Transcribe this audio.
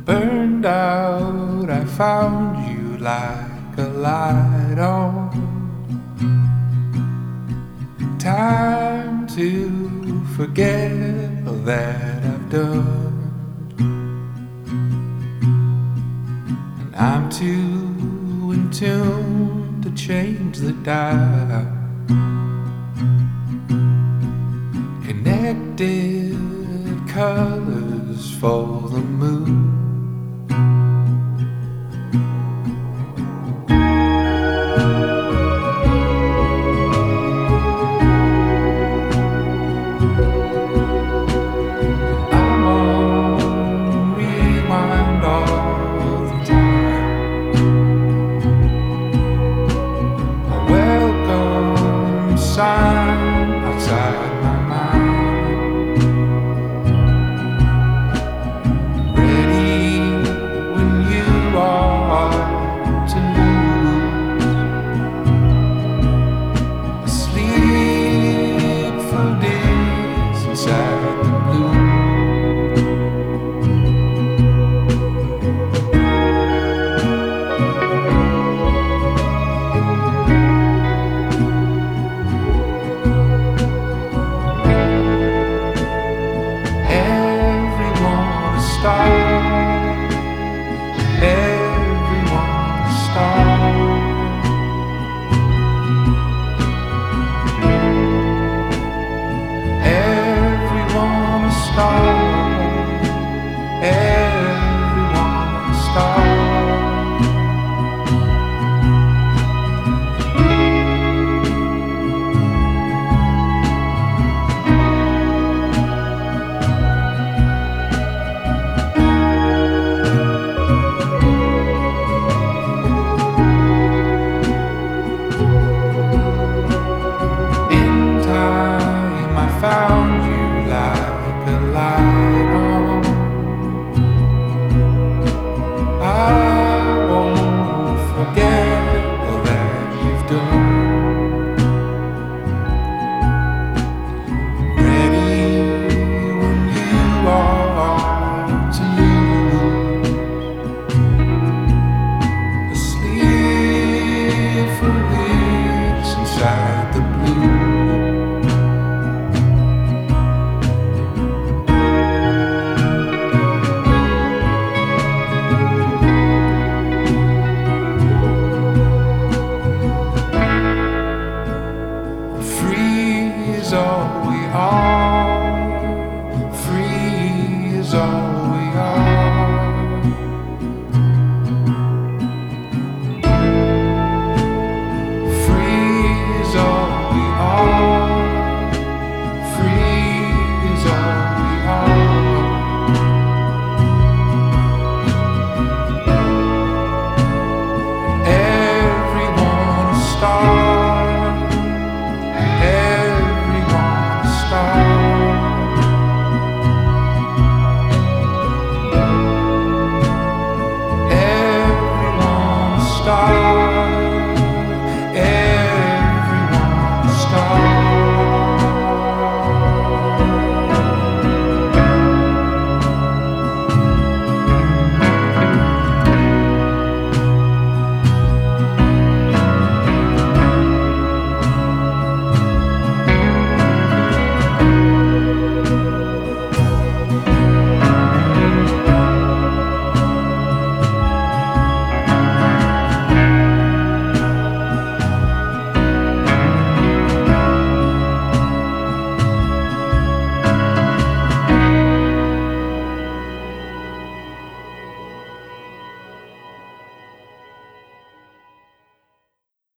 Burned out, I found you like a light on. Time to forget all that I've done, and I'm too in tune to change the dial. Connected colors for the moon. I'm on rewind all the time. A welcome sign outside my mind. Ready when you are to lose. Asleep for days inside the blue. Everyone a star.